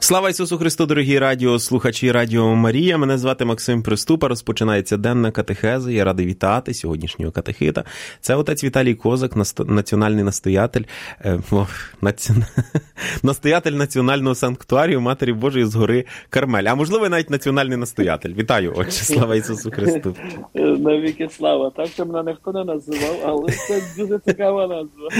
Слава Ісусу Христу, дорогі радіослухачі Радіо Марія. Мене звати Максим Приступа. Розпочинається денна катехеза. Я радий вітати сьогоднішнього катехита. Це отець Віталій Козак, національний настоятель, настоятель Національного санктуарію Матері Божої з гори Кармель. А можливо, навіть національний настоятель. Вітаю, отче. Слава Ісусу Христу. Навіки слава. Так, що мене ніхто не називав, але це дуже цікава назва.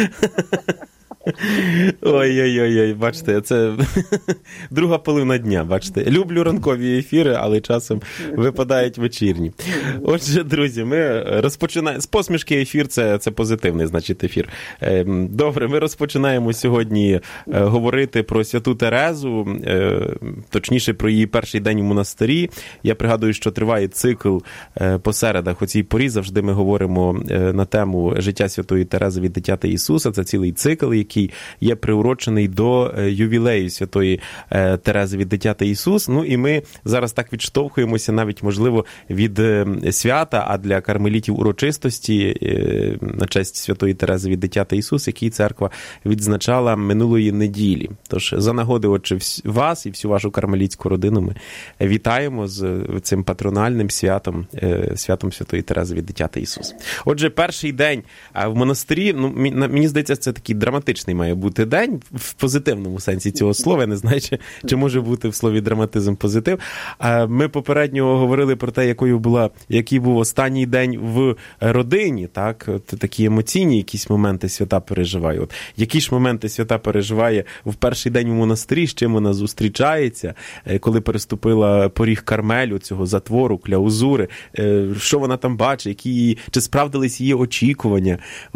Ой-ой-ой, бачите, це друга половина дня, бачите. Люблю ранкові ефіри, але часом випадають вечірні. Отже, друзі, ми розпочинаємо, з посмішки ефір, це позитивний, значить, ефір. Добре, ми розпочинаємо сьогодні говорити про святу Терезу, точніше, про її перший день у монастирі. Я пригадую, що триває цикл по середах. У цій порі завжди ми говоримо на тему життя святої Терези від дитяти Ісуса. Це цілий цикл, який є приурочений до ювілею святої Терези від дитяти Ісус. Ну і ми зараз так відштовхуємося навіть, можливо, від свята, а для кармелітів урочистості на честь святої Терези від дитяти Ісус, який церква відзначала минулої неділі. Тож за нагоди, отже, вас і всю вашу кармелітську родину ми вітаємо з цим патрональним святом, святом святої Терези від дитяти Ісус. Отже, перший день в монастирі, ну, мені здається, це такий драматичний має бути день, в позитивному сенсі цього слова. Я не знаю, чи може бути в слові драматизм позитив. Ми попередньо говорили про те, який був останній день в родині, так? Такі емоційні якісь моменти свята переживає. От які ж моменти свята переживає в перший день у монастирі, з чим вона зустрічається, коли переступила поріг Кармелю, цього затвору, кляузури, що вона там бачить, чи справдились її очікування,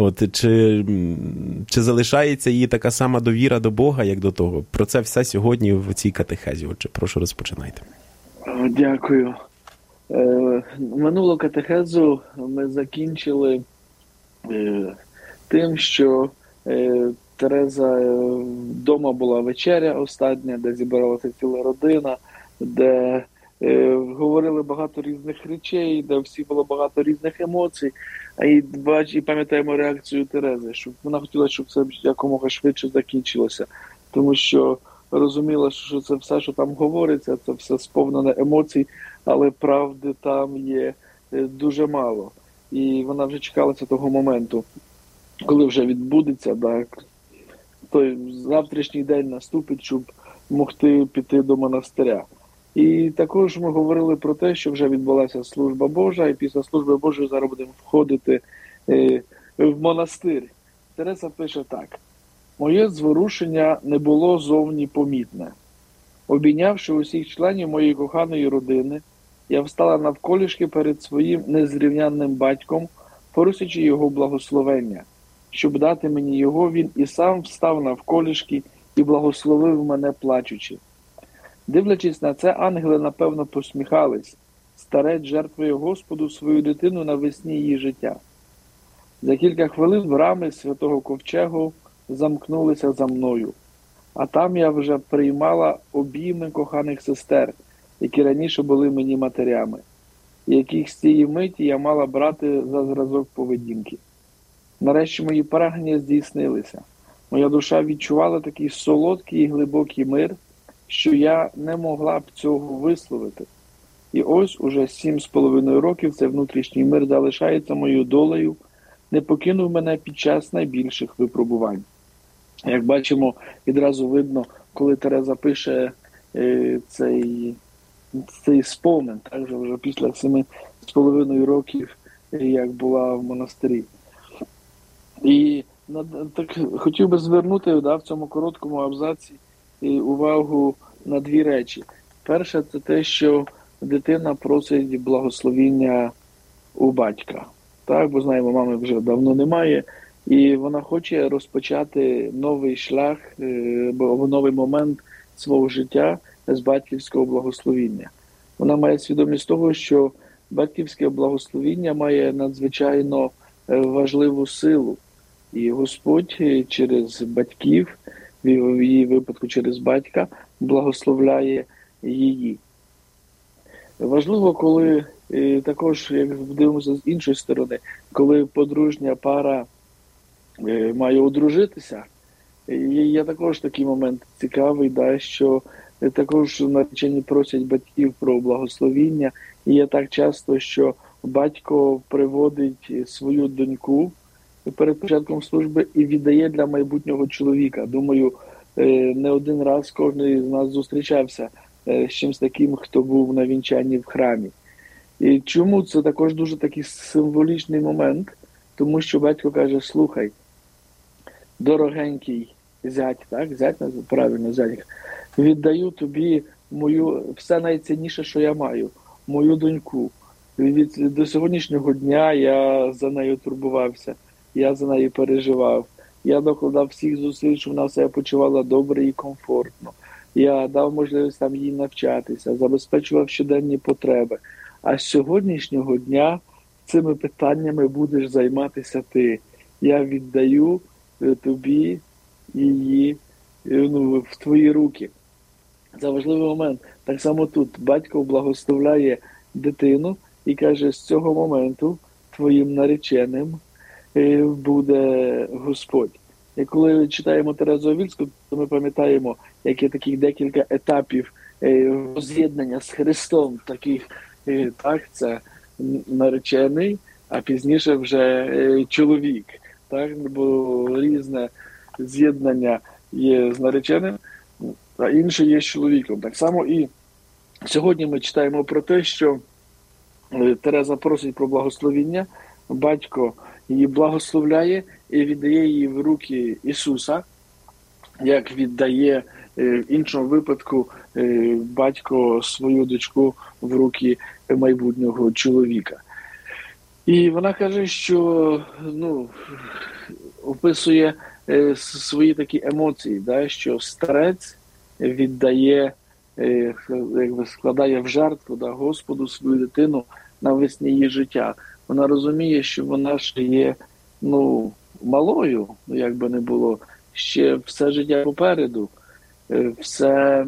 чи залишається її така сама довіра до Бога, як до того. Про це все сьогодні в цій катехезі. Отже, прошу, розпочинайте. Дякую. Минулу катехезу ми закінчили тим, що Тереза вдома була вечеря остання, де зібралася ціла родина, де говорили багато різних речей, де всі було багато різних емоцій. І пам'ятаємо реакцію Терези, що вона хотіла, щоб це якомога швидше закінчилося. Тому що розуміла, що це все, що там говориться, це все сповнене емоцій, але правди там є дуже мало. І вона вже чекалася того моменту, коли вже відбудеться, так, той завтрашній день наступить, щоб могти піти до монастиря. І також ми говорили про те, що вже відбулася служба Божа, і після служби Божої зараз будемо входити в монастир. Тереза пише так. «Моє зворушення не було зовні помітне. Обійнявши усіх членів моєї коханої родини, я встала навколішки перед своїм незрівнянним батьком, просячи його благословення. Щоб дати мені його, він і сам встав навколішки і благословив мене плачучи. Дивлячись на це, ангели, напевно, посміхались. Старець жертвує Господу свою дитину навесні її життя. За кілька хвилин брами святого ковчегу замкнулися за мною. А там я вже приймала обійми коханих сестер, які раніше були мені матерями, яких з цієї миті я мала брати за зразок поведінки. Нарешті мої прагнення здійснилися. Моя душа відчувала такий солодкий і глибокий мир, що я не могла б цього висловити. І ось уже 7,5 років цей внутрішній мир залишається моєю долею, не покинув мене під час найбільших випробувань. Як бачимо, відразу видно, коли Тереза пише цей спомин, так, вже після 7,5 років, як була в монастирі. І так, хотів би звернути в цьому короткому абзаці увагу на дві речі. Перше, це те, що дитина просить благословіння у батька. Так, бо знаємо, мами вже давно немає, і вона хоче розпочати новий шлях, або новий момент свого життя з батьківського благословіння. Вона має свідомість того, що батьківське благословіння має надзвичайно важливу силу. І Господь через батьків, в її випадку через батька, благословляє її. Важливо, коли також, як дивимося з іншої сторони, коли подружня пара має одружитися, є також такий момент цікавий, що також наречені просять батьків про благословіння. І є так часто, що батько приводить свою доньку перед початком служби і віддає для майбутнього чоловіка. Думаю, не один раз кожен з нас зустрічався з чимось таким, хто був на вінчанні в храмі. І чому це також дуже такий символічний момент? Тому що батько каже: слухай, дорогенький зять, так, зять, правильно, зять, віддаю тобі все найцінніше, що я маю, мою доньку. До сьогоднішнього дня я за нею турбувався, я за нею переживав, я докладав всіх зусиль, щоб вона себе почувала добре і комфортно. Я дав можливість там їй навчатися, забезпечував щоденні потреби. А з сьогоднішнього дня цими питаннями будеш займатися ти. Я віддаю тобі її в твої руки. Це важливий момент. Так само тут батько благословляє дитину і каже: з цього моменту твоїм нареченим буде Господь. І коли читаємо Терезу Авільську, то ми пам'ятаємо, як є таких декілька етапів роз'єднання з Христом. Таких, так, це наречений, а пізніше вже чоловік. Так? Бо різне з'єднання є з нареченим, а інше є з чоловіком. Так само і сьогодні ми читаємо про те, що Тереза просить про благословіння, батько її благословляє і віддає її в руки Ісуса, як віддає в іншому випадку батько свою дочку в руки майбутнього чоловіка. І вона каже, що описує свої такі емоції, да, що старець віддає, якби складає в жертву, да, Господу свою дитину навесні її життя. Вона розуміє, що вона ще є малою, як би не було, ще все життя попереду, все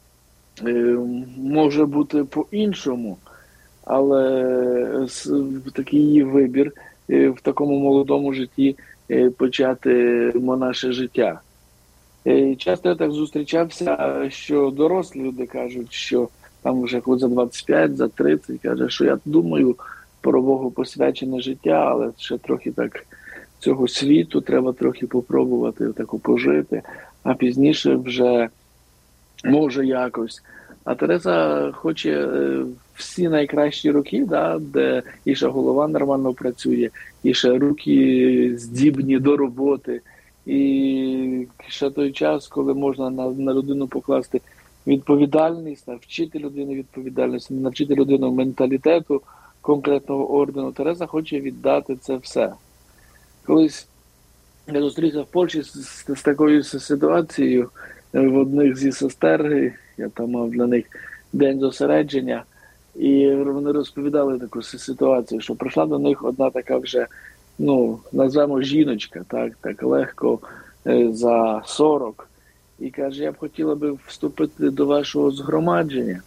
може бути по-іншому, але такий її вибір в такому молодому житті почати монаше життя. І часто я так зустрічався, що дорослі люди кажуть, що там вже за 25, за 30, каже, що я думаю про богопосвячене життя, але ще трохи так цього світу треба трохи попробувати таку пожити, а пізніше вже може якось. А Тереза хоче всі найкращі роки, да, де і ще голова нормально працює, і ще руки здібні до роботи, і ще той час, коли можна на людину покласти відповідальність, навчити людину відповідальності, навчити людину менталітету конкретного ордену. Тереза хоче віддати це все. Колись я зустрівся в Польщі з такою ситуацією в одних зі сестер, я там мав для них день зосередження, і вони розповідали таку ситуацію, що прийшла до них одна така вже, назвемо жіночка, так легко за 40, і каже: я б хотіла би вступити до вашого згромадження.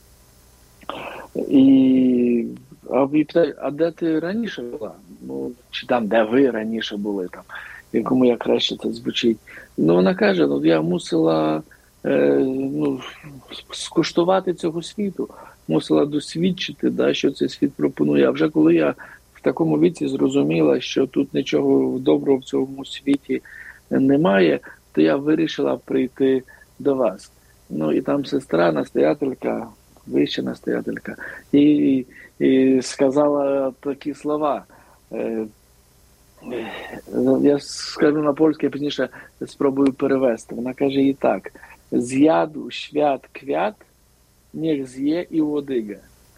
А де ти раніше була? Чи там, де ви раніше були, там, якому як краще це звучить. Вона каже: я мусила скуштувати цього світу, мусила досвідчити, да, що цей світ пропонує. А вже коли я в такому віці зрозуміла, що тут нічого доброго в цьому світі немає, то я вирішила прийти до вас. І там сестра, настоятелька, вища настоятелька, і сказала такі слова. Я скажу на польське, пізніше спробую перевести. Вона каже їй так: «З'яду świat kwiat, niech zje і водига».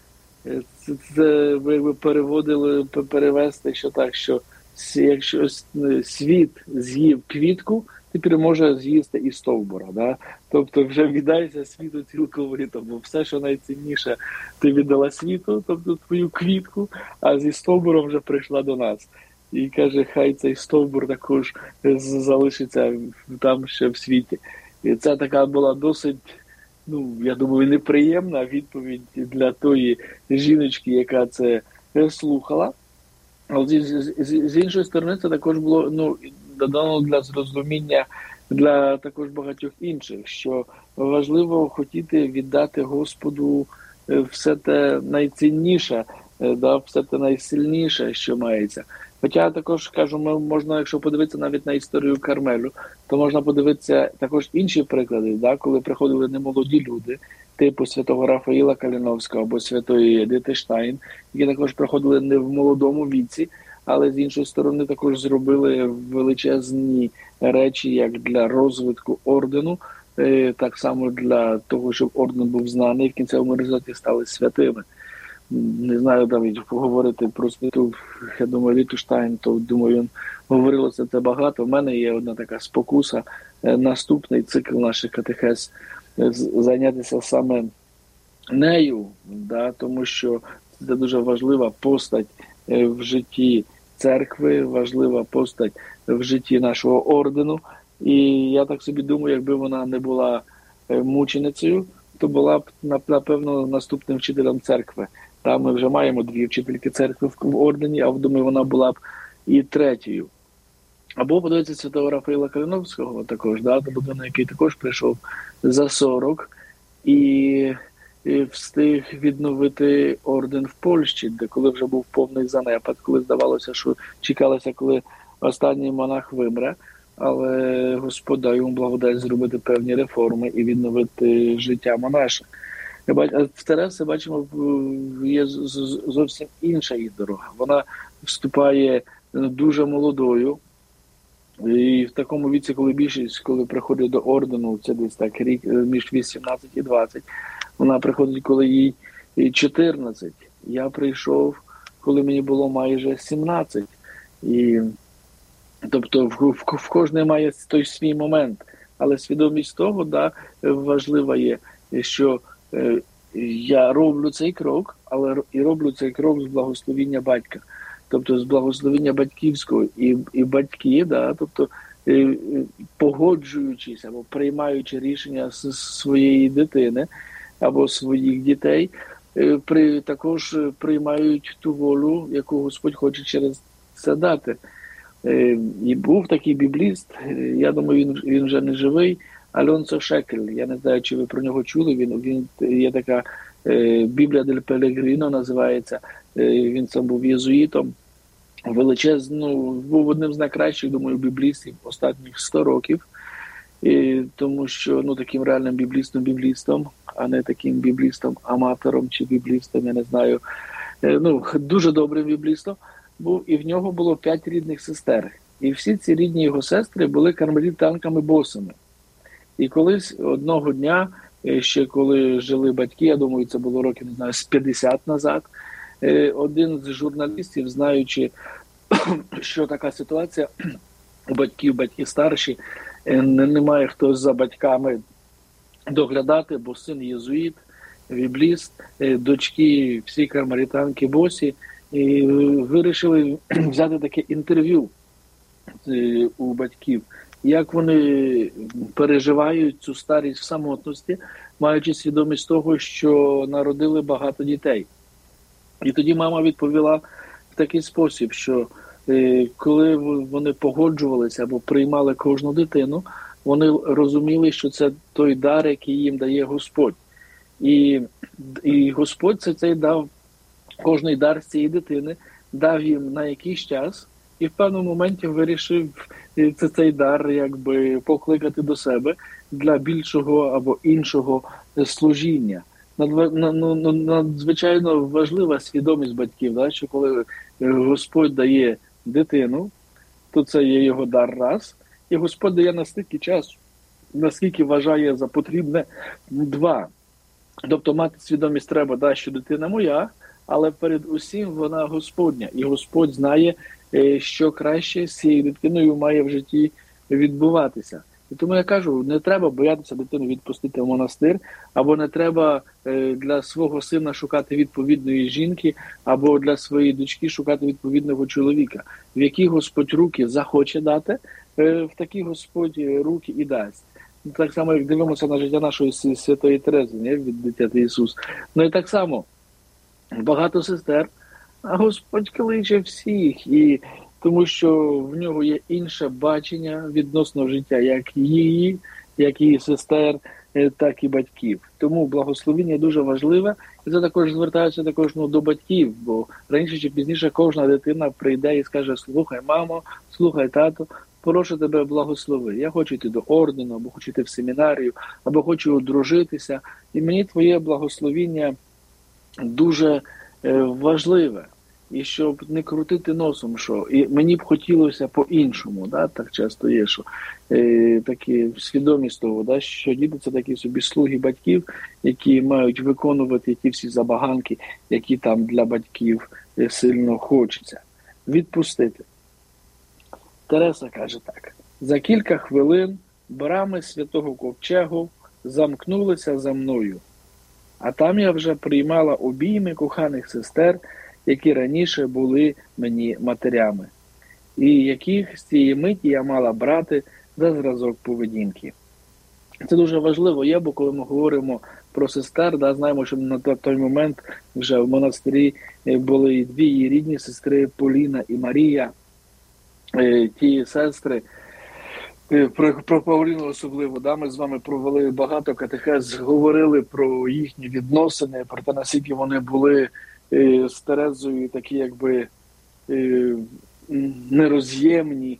Це ви перевести, що так, що якщо світ з'їв квітку, тепер може з'їсти і стовбура. Да? Тобто вже віддайся світу цілковито, бо все, що найцінніше, ти віддала світу, тобто твою квітку, а зі стовбуром вже прийшла до нас. І каже, хай цей стовбур також залишиться там ще в світі. І це така була досить, я думаю, неприємна відповідь для тої жіночки, яка це слухала. Але з іншої сторони, це також було додано для зрозуміння для також багатьох інших, що важливо хотіти віддати Господу все те найцінніше, все те найсильніше, що мається. Хоча я також кажу, можна, якщо подивитися навіть на історію Кармелю, то можна подивитися також інші приклади, коли приходили немолоді люди, типу святого Рафаїла Каліновського або святої Едити Штайн, які також приходили не в молодому віці, але з іншої сторони також зробили величезні речі як для розвитку ордену, так само для того, щоб орден був знаний, в кінцевому результаті стали святими. Не знаю, навіть поговорити про святу, я думаю, Едиту Штайн, то, думаю, говорилося це багато. В мене є одна така спокуса, наступний цикл наших катехез, зайнятися саме нею, тому що це дуже важлива постать в житті церкви, важлива постать в житті нашого ордену. І я так собі думаю, якби вона не була мученицею, то була б, напевно, наступним вчителем церкви. Там ми вже маємо 2 вчительки церкви в ордені, а думаю, вона була б і 3-ю. Або подивитися святого Рафаїла Каліновського також, людина, який також прийшов за 40 і встиг відновити орден в Польщі, де коли вже був повний занепад, коли здавалося, що чекалося, коли останній монах вимре, але Господь дав йому благодать зробити певні реформи і відновити життя монаша. В Тересі, бачимо, є зовсім інша її дорога. Вона вступає дуже молодою, і в такому віці, коли більшість, коли приходить до ордену, це десь так рік між 18 і 20, вона приходить, коли їй 14. Я прийшов, коли мені було майже 17. І, тобто в кожний має той свій момент. Але свідомість того, важлива є, що я роблю цей крок, але і роблю цей крок з благословіння батька. Тобто з благословення батьківського і батьки, тобто погоджуючись або приймаючи рішення своєї дитини або своїх дітей, також приймають ту волю, яку Господь хоче через це дати. І був такий бібліст, я думаю, він вже не живий, Альонсо Шекель. Я не знаю, чи ви про нього чули, він є така Біблія дель Пелегріно називається, він сам був єзуїтом, був одним з найкращих, думаю, біблістів останніх 100 років, тому що таким реальним біблістом, а не таким біблістом-аматором чи біблістом, я не знаю, дуже добрим біблістом був, і в нього було 5 рідних сестер. І всі ці рідні його сестри були кармелітанками-босами. І колись одного дня, ще коли жили батьки, я думаю, це було років, не знаю, з 50 назад, один з журналістів, знаючи, що така ситуація у батьки старші, немає хтось за батьками доглядати, бо син єзуїт, бібліст, дочки всі кармелітанки босі, і вирішили взяти таке інтерв'ю у батьків, як вони переживають цю старість в самотності, маючи свідомість того, що народили багато дітей. І тоді мама відповіла в такий спосіб, що коли вони погоджувалися або приймали кожну дитину, вони розуміли, що це той дар, який їм дає Господь. І Господь цей дав, кожний дар з цієї дитини, дав їм на якийсь час, і в певному моменті вирішив цей дар якби покликати до себе для більшого або іншого служіння. Надзвичайно важлива свідомість батьків, що коли Господь дає дитину, то це є його дар раз, і Господь дає настільки часу, наскільки вважає за потрібне 2. Тобто мати свідомість треба, що дитина моя, але перед усім вона Господня. І Господь знає, що краще з цією дитиною має в житті відбуватися. І тому я кажу, не треба боятися дитину відпустити в монастир, або не треба для свого сина шукати відповідної жінки, або для своєї дочки шукати відповідного чоловіка. В які Господь руки захоче дати, в такі Господь руки і дасть. Так само, як дивимося на життя нашої святої Терези, від дитяти Ісус. І так само багато сестер, а Господь кличе всіх. І тому що в нього є інше бачення відносно життя, як її сестер, так і батьків. Тому благословіння дуже важливе. І це також звертається до батьків, бо раніше чи пізніше кожна дитина прийде і скаже: слухай, мамо, слухай, тато, прошу тебе, благослови. Я хочу йти до ордену, або хочу йти в семінарію, або хочу одружитися. І мені твоє благословіння дуже важливе. І щоб не крутити носом, що і мені б хотілося по-іншому, да? Так часто є, що такі свідомість того, да? Що діти – це такі собі слуги батьків, які мають виконувати ті всі забаганки, які там для батьків сильно хочеться. Відпустити. Тереса каже так: за кілька хвилин брами святого ковчегу замкнулися за мною, а там я вже приймала обійми коханих сестер, які раніше були мені матерями, і яких з цієї миті я мала брати за зразок поведінки. Це дуже важливо є, бо коли ми говоримо про сестер, да, знаємо, що на той момент вже в монастирі були дві її рідні сестри, Поліна і Марія. Ті сестри, про Павліну особливо, да, ми з вами провели багато катехез, говорили про їхні відносини, про те, наскільки вони були з Терезою такі якби нероз'ємні,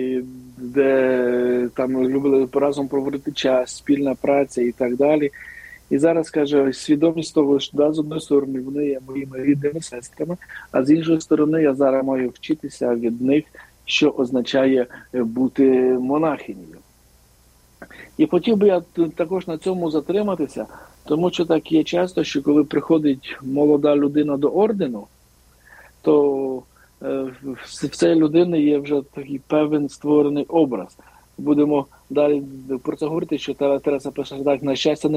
де там любили разом проводити час, спільна праця і так далі. І зараз, каже, свідомість того, що да, з однієї сторони вони є моїми рідними сестрами, а з іншої сторони я зараз маю вчитися від них, що означає бути монахинею. І хотів би я також на цьому затриматися, тому що так є часто, що коли приходить молода людина до ордену, то в цієї людини є вже такий певний створений образ. Будемо далі про це говорити, що Тереса пише так: на щастя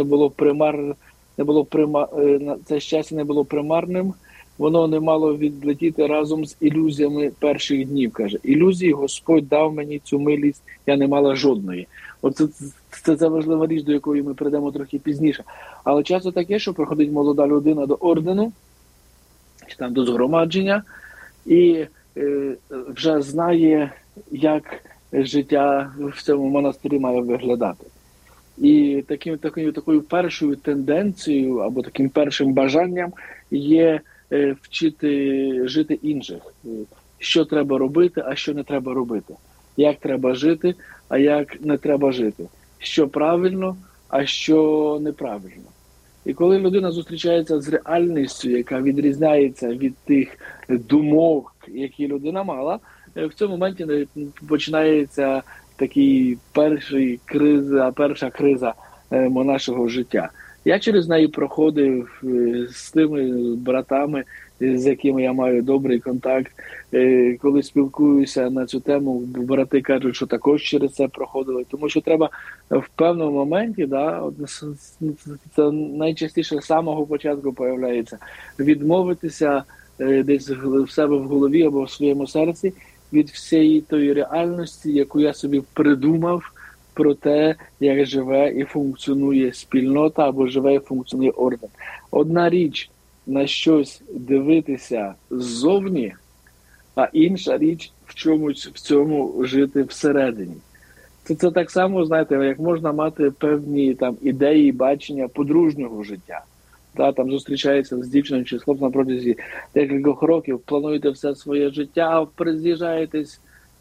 це щастя не було примарним, воно не мало відлетіти разом з ілюзіями перших днів, каже. Ілюзії Господь дав мені цю милість, я не мала жодної. Оце це важлива річ, до якої ми прийдемо трохи пізніше. Але часто таке, що приходить молода людина до ордену, чи там до згромадження, і вже знає, як життя в цьому монастирі має виглядати. І такою першою тенденцією або таким першим бажанням є вчити жити інших. Що треба робити, а що не треба робити. Як треба жити, а як не треба жити. Що правильно, а що неправильно. І коли людина зустрічається з реальністю, яка відрізняється від тих думок, які людина мала, в цьому моменті починається такий перша криза нашого життя. Я через неї проходив з тими братами, з якими я маю добрий контакт. Коли спілкуюся на цю тему, брати кажуть, що також через це проходили. Тому що треба в певному моменті, да, це найчастіше з самого початку появляється, відмовитися десь в себе в голові або в своєму серці від всієї тої реальності, яку я собі придумав, про те, як живе і функціонує спільнота або живе і функціонує орден. Одна річ на щось дивитися ззовні, а інша річ в цьому жити всередині. Це так само, знаєте, як можна мати певні там ідеї і бачення подружнього життя. Там зустрічається з дівчиною чи з хлопцем на протязі декількох років, плануєте все своє життя, з'їжджаєтесь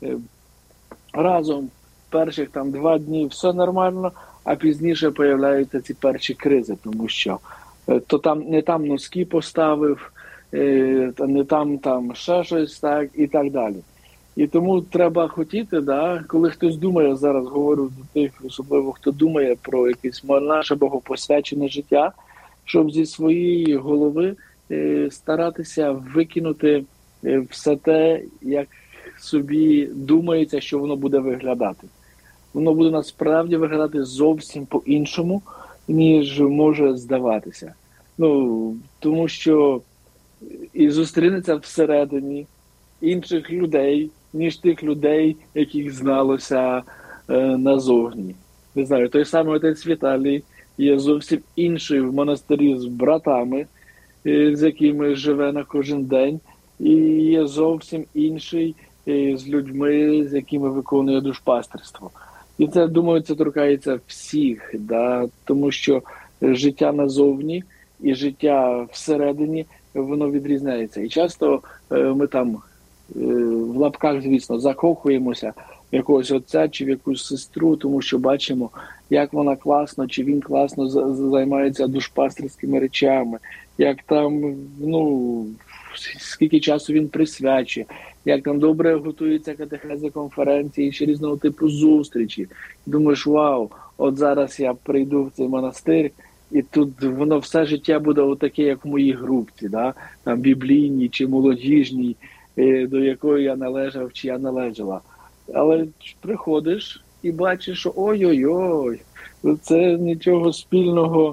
разом, перших 2 дні все нормально, а пізніше появляються ці перші кризи, тому що то там не там носки поставив, не там ще щось, так, і так далі. І тому треба хотіти, да, коли хтось думає, зараз говорю до тих, особливо хто думає про якесь наше богопосвячене життя, щоб зі своєї голови старатися викинути все те, як собі думається, що воно буде виглядати. Воно буде насправді виглядати зовсім по-іншому, ніж може здаватися. Тому що і зустрінеться всередині інших людей, ніж тих людей, яких зналося назовні. Не знаю, той самий отець Віталій є зовсім інший в монастирі з братами, з якими живе на кожен день, і є зовсім інший з людьми, з якими виконує душпастерство. І це, думаю, це торкається всіх, да? Тому що життя назовні і життя всередині, воно відрізняється. І часто ми там в лапках, звісно, закохуємося в якогось отця чи в якусь сестру, тому що бачимо, як вона класно, чи він класно займається душпастерськими речами, як там, скільки часу він присвячує, як там добре готуються катехези, конференції чи різного типу зустрічі. Думаєш, вау, от зараз я прийду в цей монастир, і тут воно все життя буде отаке, як в моїй групці, да? Там біблійній чи молодіжній, до якої я належав чи я належала. Але приходиш і бачиш, що ой-ой-ой, це нічого спільного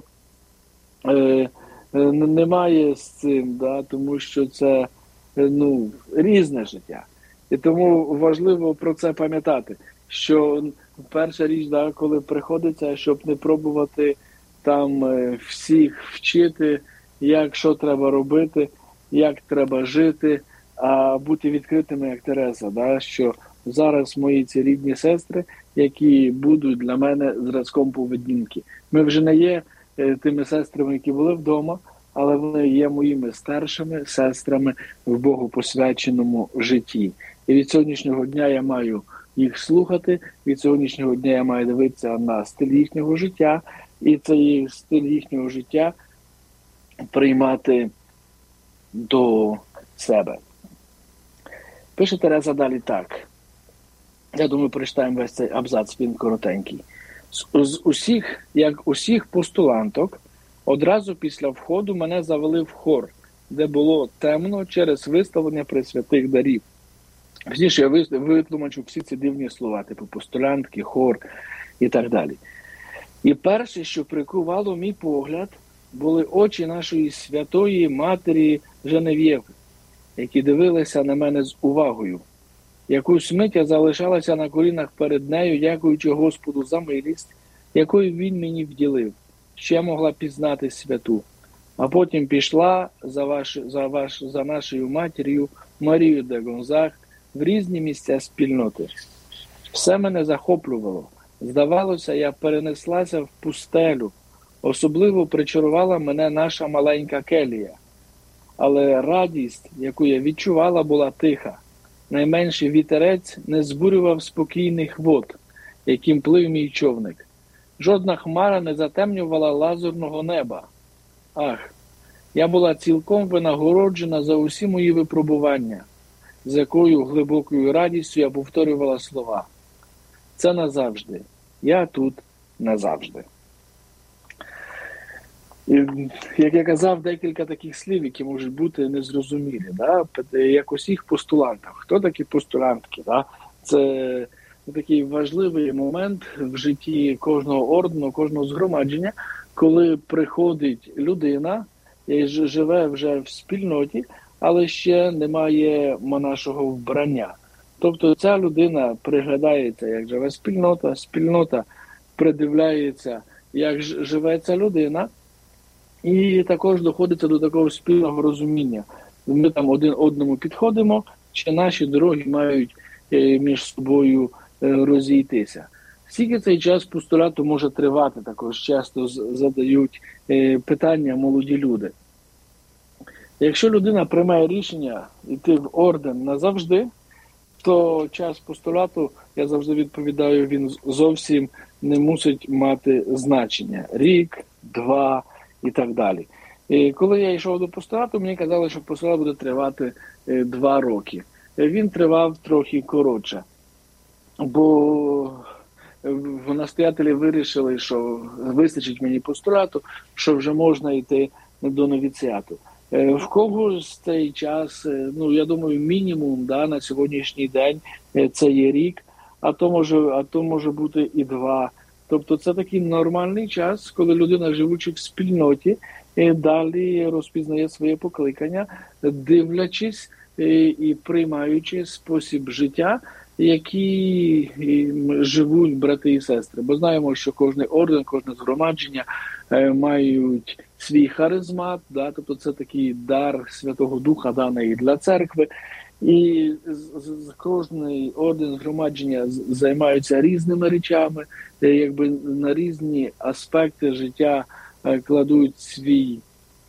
немає з цим, да? Тому що це різне життя. І тому важливо про це пам'ятати, що перша річ, да, коли приходиться, щоб не пробувати там всіх вчити, як що треба робити, як треба жити, а бути відкритими, як Тереза, да, що зараз мої ці рідні сестри, які будуть для мене зразком поведінки. Ми вже не є тими сестрами, які були вдома, але вони є моїми старшими сестрами в Богу посвяченому житті. І від сьогоднішнього дня я маю їх слухати, від сьогоднішнього дня я маю дивитися на стиль їхнього життя, і цей стиль їхнього життя приймати до себе. Пише Тереза далі так. Я думаю, прочитаємо весь цей абзац, він коротенький. З усіх постуланток, одразу після входу мене завели в хор, де було темно через виставлення пресвятих дарів. Пізніше я витлумачу всі ці дивні слова, типу постулантки, хор і так далі. І перше, що прикувало мій погляд, були очі нашої святої матері Женев'єви, які дивилися на мене з увагою. Якусь мить я залишалася на колінах перед нею, дякуючи Господу за милість, якою він мені вділив, що я могла пізнати святу. А потім пішла за нашою матір'ю Марією де Гонзаг в різні місця спільноти. Все мене захоплювало. Здавалося, я перенеслася в пустелю. Особливо причарувала мене наша маленька келія. Але радість, яку я відчувала, була тиха. Найменший вітерець не збурював спокійних вод, яким плив мій човник. Жодна хмара не затемнювала лазурного неба. Ах, я була цілком винагороджена за усі мої випробування, з якою глибокою радістю я повторювала слова. Це назавжди. Я тут назавжди. І, як я казав, декілька таких слів, які можуть бути незрозумілі. Да? Як усіх постулантах. Хто такі постулантки? Да? Це такий важливий момент в житті кожного ордену, кожного згромадження, коли приходить людина і живе вже в спільноті, але ще немає монашого вбрання. Тобто ця людина приглядається, як живе спільнота, спільнота придивляється, як живе ця людина, і також доходиться до такого спільного розуміння. Ми там один одному підходимо, чи наші дороги мають між собою розійтися. Скільки цей час постулату може тривати, також часто задають питання молоді люди. Якщо людина приймає рішення йти в орден назавжди, то час постулату, я завжди відповідаю, він зовсім не мусить мати значення. Рік, 2 і так далі. І коли я йшов до постулату, мені казали, що постулат буде тривати 2 роки. Він тривав трохи коротше, бо настоятелі вирішили, що вистачить мені постулату, що вже можна йти до новіціату. В когось цей час, я думаю, мінімум на сьогоднішній день це є рік, а то може бути і 2. Тобто це такий нормальний час, коли людина, живучи в спільноті, далі розпізнає своє покликання, дивлячись і приймаючи спосіб життя, які живуть брати і сестри. Бо знаємо, що кожен орден, кожне згромадження мають свій харизмат, тобто це такий дар Святого Духа, даний для церкви. І кожний орден згромадження займаються різними речами, якби на різні аспекти життя кладуть свій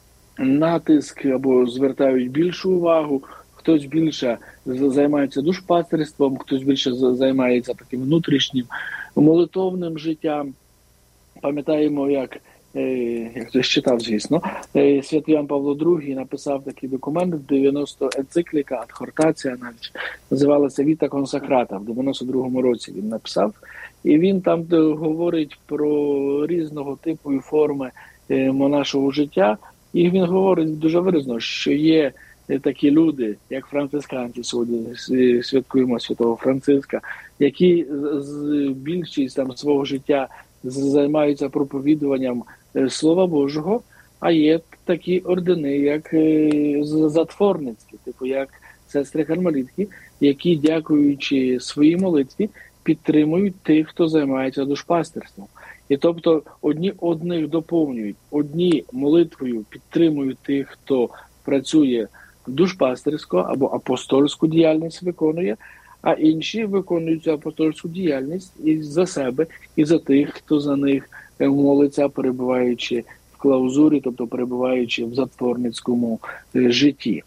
натиск або звертають більшу увагу. Хтось більше займається душпастерством, хтось більше займається таким внутрішнім молитовним життям. Пам'ятаємо, як хтось читав, звісно, святий Ян Павло II написав такий документ, 90 енцикліка, адхортація навіть, називалася «Vita Consacrata», в 92-му році він написав. І він там говорить про різного типу і форми монашого життя. І він говорить дуже виразно, що є такі люди, як францисканці, сьогодні святкуємо святого Франциска, які більшість там свого життя займаються проповідуванням Слова Божого, а є такі ордени, як затворницькі, типу як сестри кармелітки, які, дякуючи своїй молитві, підтримують тих, хто займається душпастерством. І тобто одні одних доповнюють, одні молитвою підтримують тих, хто працює душпастерську або апостольську діяльність виконує, а інші виконують цю апостольську діяльність і за себе, і за тих, хто за них молиться, перебуваючи в клаузурі, тобто перебуваючи в затворницькому житті.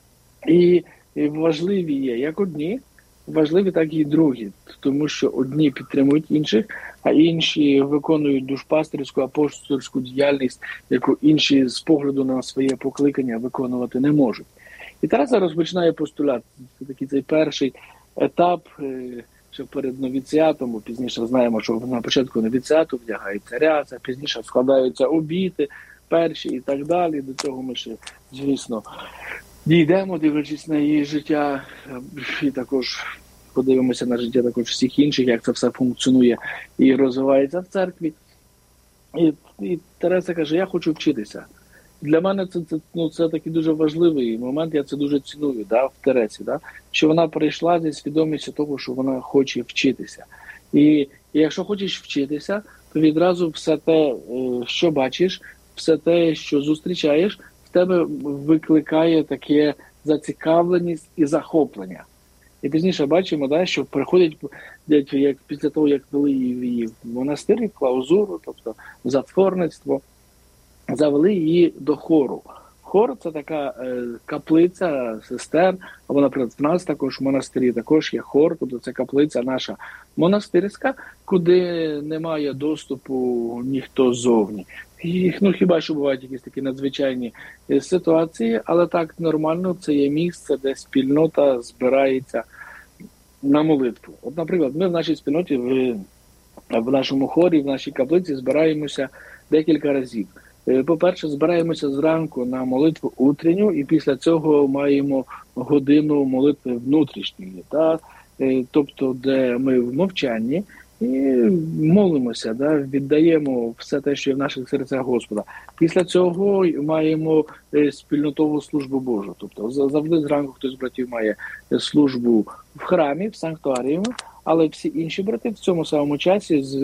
І важливі є як одні, важливі так і другі, тому що одні підтримують інших, а інші виконують душпастерську, апостольську діяльність, яку інші з погляду на своє покликання виконувати не можуть. І Тереза розпочинає постулят. Це такий цей перший етап, що перед новіціатом, бо пізніше знаємо, що на початку новіціату вдягається ряса, пізніше складаються обіти перші і так далі. До цього ми ще, звісно, дійдемо, дивлячись на її життя, і також подивимося на життя також всіх інших, як це все функціонує і розвивається в церкві. І Тереза каже, я хочу вчитися. Для мене це такий дуже важливий момент, я це дуже ціную в Тересі, що вона прийшла зі свідомістю того, що вона хоче вчитися. І якщо хочеш вчитися, то відразу все те, що бачиш, все те, що зустрічаєш, в тебе викликає таке зацікавленість і захоплення. І пізніше бачимо, що приходять, як після того, як вели її в монастир, в клаузуру, тобто в затворництво, завели її до хору. Хор – це така каплиця сестер, або, наприклад, в нас також в монастирі також є хор, тобто це каплиця наша монастирська, куди немає доступу ніхто ззовні. Хіба що бувають якісь такі надзвичайні ситуації, але так нормально це є місце, де спільнота збирається на молитву. От, наприклад, ми в нашій спільноті, в нашому хорі, в нашій каплиці збираємося декілька разів. По-перше, збираємося зранку на молитву утренню, і після цього маємо годину молитви внутрішньої, тобто де ми в мовчанні і молимося, віддаємо все те, що є в наших серцях Господа. Після цього маємо спільнотову службу Божу, тобто завжди зранку хтось з братів має службу в храмі, в санктуаріумі, але всі інші брати в цьому самому часі з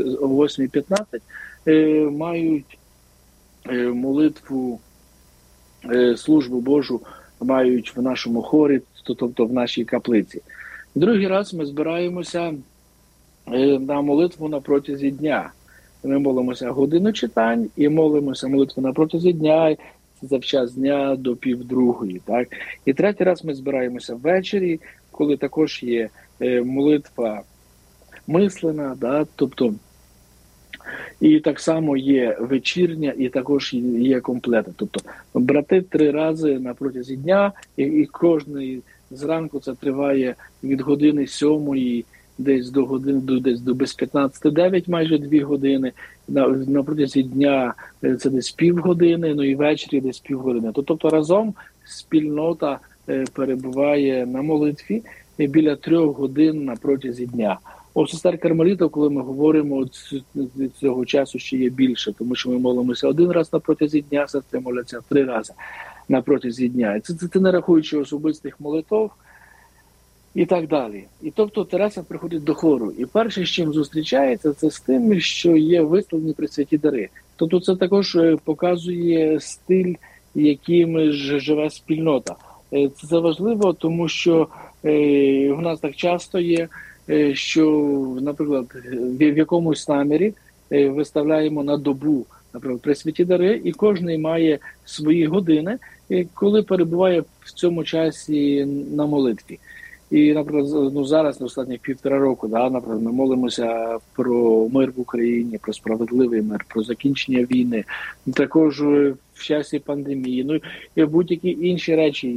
8:15 мають молитву, службу Божу мають в нашому хорі, тобто в нашій каплиці. Другий раз ми збираємося на молитву на протязі дня. Ми молимося годину читань і молимося молитву на протязі дня, за час дня до 1:30. Так? І третій раз ми збираємося ввечері, коли також є молитва мислена, тобто і так само є вечірня, і також є комплета. Тобто брати 3 рази на протязі дня, і кожний зранку це триває від години 7 десь до години, десь до без 15-9, майже 2 години. На протязі дня це десь півгодини, і ввечері десь півгодини. Тобто разом спільнота перебуває на молитві біля 3 годин на протязі дня. У сестер кармелітів, коли ми говоримо, цього часу ще є більше, тому що ми молимося 1 раз на протязі дня, сестри моляться 3 рази на протязі дня. Це не рахуючи особистих молитв і так далі. І тобто Тереза приходить до хору. І перше, з чим зустрічається, це з тим, що є висловлені пресвяті дари. Тобто це також показує стиль, яким живе спільнота. Це важливо, тому що в нас так часто є, що, наприклад, в якомусь намірі виставляємо на добу, наприклад, Пресвяті дари, і кожен має свої години, коли перебуває в цьому часі на молитві. І, наприклад, зараз, на останніх 1,5 року, наприклад, ми молимося про мир в Україні, про справедливий мир, про закінчення війни, також в часі пандемії, і будь-які інші речі.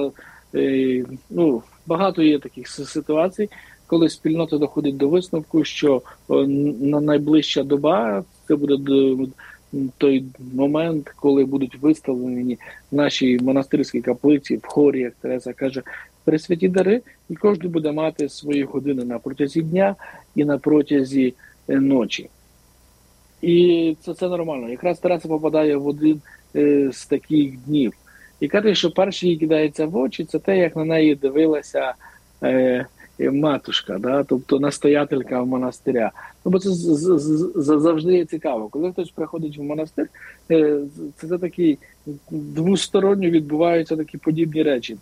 Багато є таких ситуацій, коли спільнота доходить до висновку, що на найближча доба це буде той момент, коли будуть виставлені наші монастирські каплиці в хорі, як Тереза каже, Пресвяті дари, і кожен буде мати свої години на протязі дня і на протязі ночі. І це нормально. Якраз Тереза попадає в один з таких днів. І каже, що перше їй кидається в очі, це те, як на неї дивилася матушка, тобто настоятелька в монастиря. Бо це завжди є цікаво. Коли хтось приходить в монастир, це такі двосторонньо відбуваються такі подібні речі.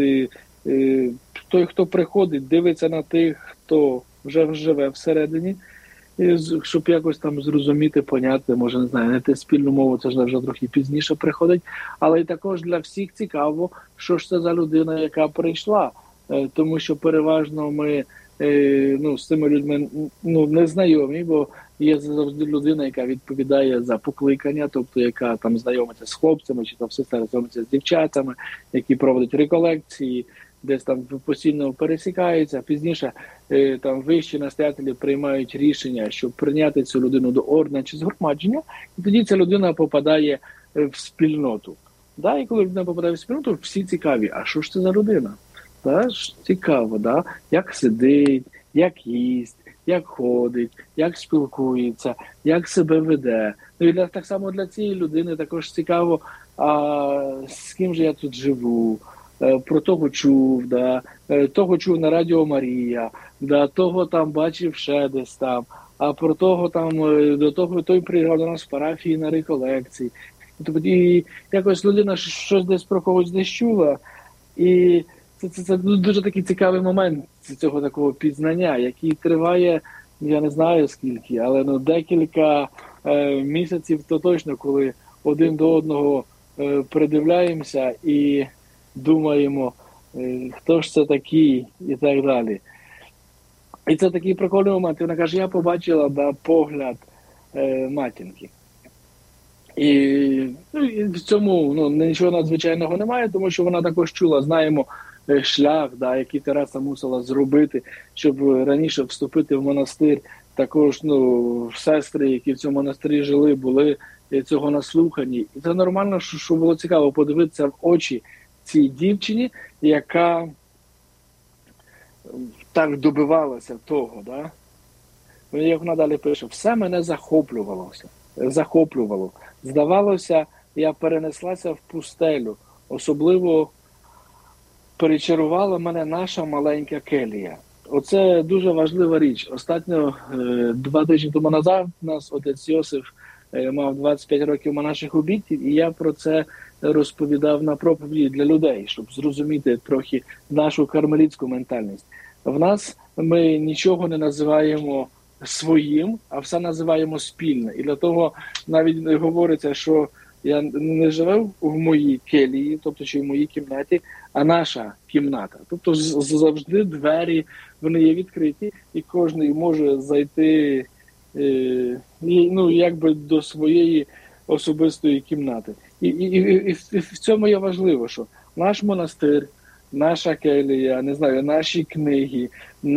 Той, хто приходить, дивиться на тих, хто вже живе всередині, щоб якось там зрозуміти, поняти, може, не знаю, знайти спільну мову, це ж вже трохи пізніше приходить, але й також для всіх цікаво, що ж це за людина, яка прийшла, тому що переважно ми з цими людьми не знайомі, бо є завжди людина, яка відповідає за покликання, тобто яка там знайомиться з хлопцями, чи там все знайомиться з дівчатами, які проводять реколекції, десь там постійно пересікаються. Пізніше там вищі настоятелі приймають рішення, щоб прийняти цю людину до ордена чи згромадження, і тоді ця людина попадає в спільноту. І коли людина попадає в спільноту, всі цікаві, а що ж це за людина? Цікаво, як сидить, як їсть, як ходить, як спілкується, як себе веде. І так само для цієї людини також цікаво, з ким же я тут живу, про того чув, того чув на Радіо Марія, того там бачив ще десь там, а про того там, до того той приїжджав до нас в парафії на реколекції. І якось людина щось десь про когось десь чула, і це дуже такий цікавий момент цього такого пізнання, який триває, я не знаю скільки, але декілька місяців то точно, коли один до одного придивляємося і думаємо, хто ж це такий і так далі. І це такий прикольний момент. Вона каже, я побачила погляд матінки. І в цьому нічого надзвичайного немає, тому що вона також чула, знаємо, шлях, який Тереза мусила зробити, щоб раніше вступити в монастир. Також сестри, які в цьому монастирі жили, були цього наслухані. І це нормально, що було цікаво подивитися в очі цій дівчині, яка так добивалася того. Як вона далі пише, все мене захоплювало. Здавалося, я перенеслася в пустелю. Особливо перечарувала мене наша маленька келія. Оце дуже важлива річ. Останньо 2 тижні тому назад у нас отець Йосиф мав 25 років монаших обітів, і я про це розповідав на проповіді для людей, щоб зрозуміти трохи нашу кармелітську ментальність. В нас ми нічого не називаємо своїм, а все називаємо спільне. І для того навіть говориться, що я не живу в моїй келії, тобто чи в моїй кімнаті, а наша кімната. Тобто завжди двері, вони є відкриті, і кожен може зайти якби до своєї особистої кімнати. І в цьому є важливо, що наш монастир, наша келія, не знаю, наші книги,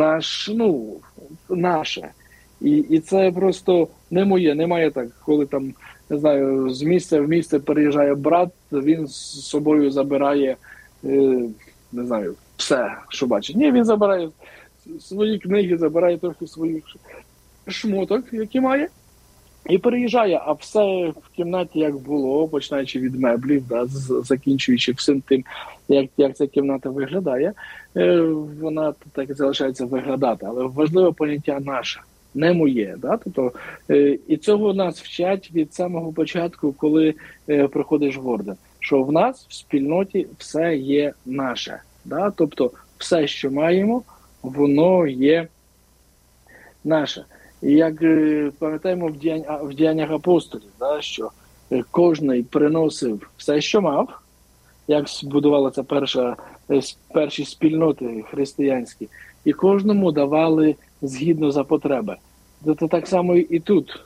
наше. І це просто не моє, немає так, коли там, не знаю, з місця в місце переїжджає брат, він з собою забирає, не знаю, все, що бачить. Ні, він забирає свої книги, забирає трохи своїх шмоток, які має, і переїжджає, а все в кімнаті як було, починаючи від меблів, закінчуючи всім тим, як ця кімната виглядає, вона так і залишається виглядати. Але важливе поняття наше, не моє. Тобто, і цього нас вчать від самого початку, коли приходиш в орден. що в нас в спільноті все є наше. Да? Тобто все, що маємо, воно є наше. І як пам'ятаємо в діяннях апостолів, да, що кожний приносив все, що мав, як збудувалися перші спільноти християнські, і кожному давали згідно за потреби. Це так само і тут.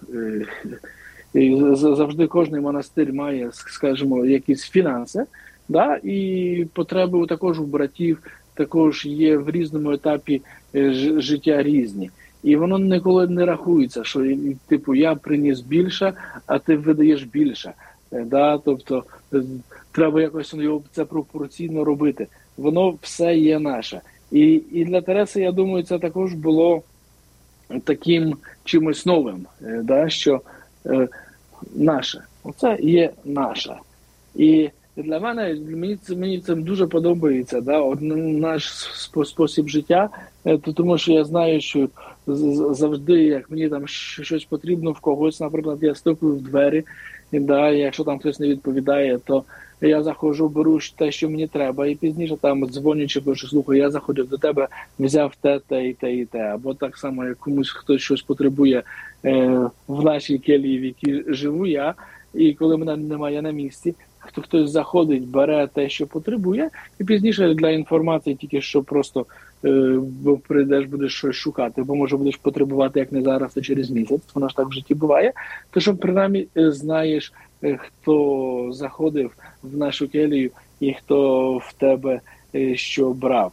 Завжди кожний монастир має, скажімо, якісь фінанси, да? І потреби також у братів також є в різному етапі життя різні. І воно ніколи не рахується, що типу я приніс більше, а ти видаєш більше. Да? Тобто треба якось це пропорційно робити. Воно все є наше. І для Тереси, я думаю, це також було таким чимось новим, да? Що наше. Оце є наше. І для мене, мені це дуже подобається, да? Наш спосіб життя, тому що я знаю, що завжди, як мені там щось потрібно в когось, наприклад, я стукаю в двері, да? Якщо там хтось не відповідає, то я заходжу, беру те, що мені треба, і пізніше там дзвонячи, кажу, слухай, я заходив до тебе, взяв те і те, і те. Або так само, як комусь хтось щось потребує в нашій келії, в якій живу я, і коли мене немає на місці, хтось заходить, бере те, що потребує, і пізніше для інформації тільки, що просто бо прийдеш, будеш щось шукати, бо може будеш потребувати, як не зараз, то через місяць, воно ж так в житті буває, то що принаймні знаєш, хто заходив в нашу келію і хто в тебе що брав.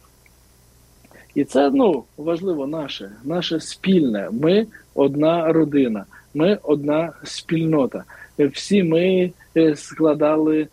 І це, важливо наше спільне. Ми одна родина, ми одна спільнота. Всі ми складали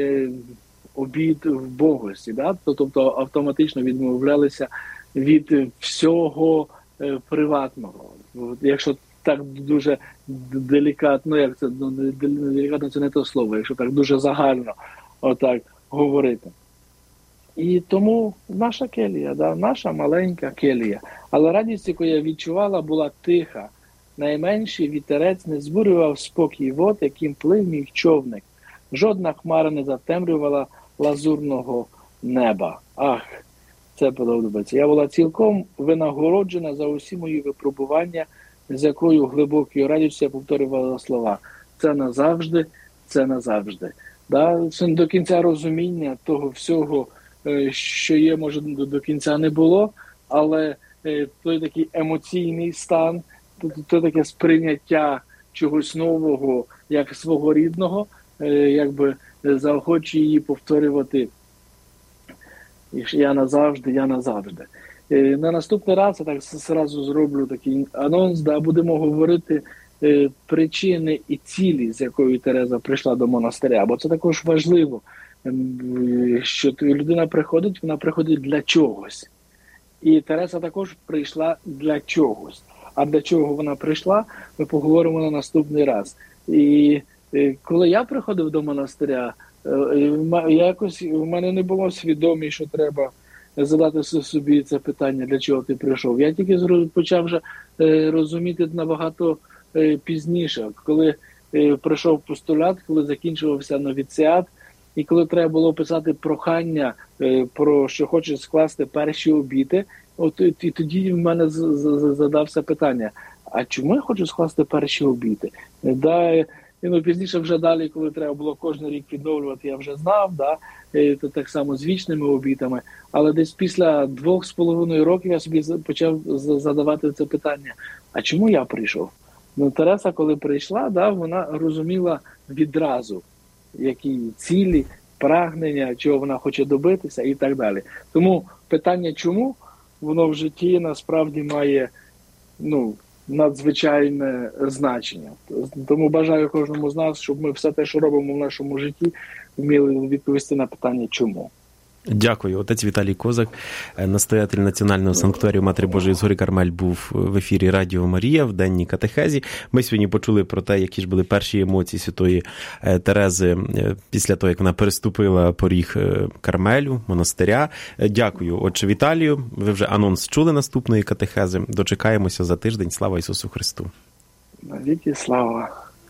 обід в Богості, да? Тобто автоматично відмовлялися від всього приватного. Якщо так дуже делікатно, як це, делікатно це не те слово, якщо так дуже загально отак говорити. І тому наша келія, да, наша маленька келія. Але радість, яку я відчувала, була тиха. Найменший вітерець не збурював спокій вод, яким плив мій човник. Жодна хмара не затемрювала лазурного неба. Ах, це подобається. Я була цілком винагороджена за усі мої випробування, з якою глибокою радістю я повторювала слова. Це назавжди, це назавжди. Да? Це до кінця розуміння того всього, що є, може, до кінця не було, але той такий емоційний стан, то таке сприйняття чогось нового, як свого рідного, якби заохочує її повторювати «Я назавжди, я назавжди». На наступний раз я так зразу зроблю такий анонс, да, будемо говорити причини і цілі, з якою Тереза прийшла до монастиря, бо це також важливо, що людина приходить, вона приходить для чогось. І Тереза також прийшла для чогось. А для чого вона прийшла, ми поговоримо на наступний раз. І коли я приходив до монастиря, в мене не було свідомі, що треба задати собі це питання, для чого ти прийшов. Я тільки почав вже розуміти набагато пізніше, коли прийшов постулат, коли закінчувався новіціат, і коли треба було писати прохання, про що хоче скласти перші обіти, і тоді в мене задався питання, а чому я хочу скласти перші обіти? Пізніше вже далі, коли треба було кожен рік відновлювати, я вже знав, то так само з вічними обітами, але десь після 2,5 років я собі почав задавати це питання, а чому я прийшов? Тереса, коли прийшла, вона розуміла відразу, які цілі, прагнення, чого вона хоче добитися і так далі. Тому питання «чому?» воно в житті насправді має надзвичайне значення. Тому бажаю кожному з нас, щоб ми все те, що робимо в нашому житті, вміли відповісти на питання «чому?». Дякую. Отець Віталій Козак, настоятель Національного санктуарію Матері Божої з гори Кармель, був в ефірі Радіо Марія в денній катехезі. Ми сьогодні почули про те, які ж були перші емоції святої Терези після того, як вона переступила поріг Кармелю, монастиря. Дякую, отче Віталію. Ви вже анонс чули наступної катехези. Дочекаємося за тиждень. Слава Ісусу Христу! Навіки слава!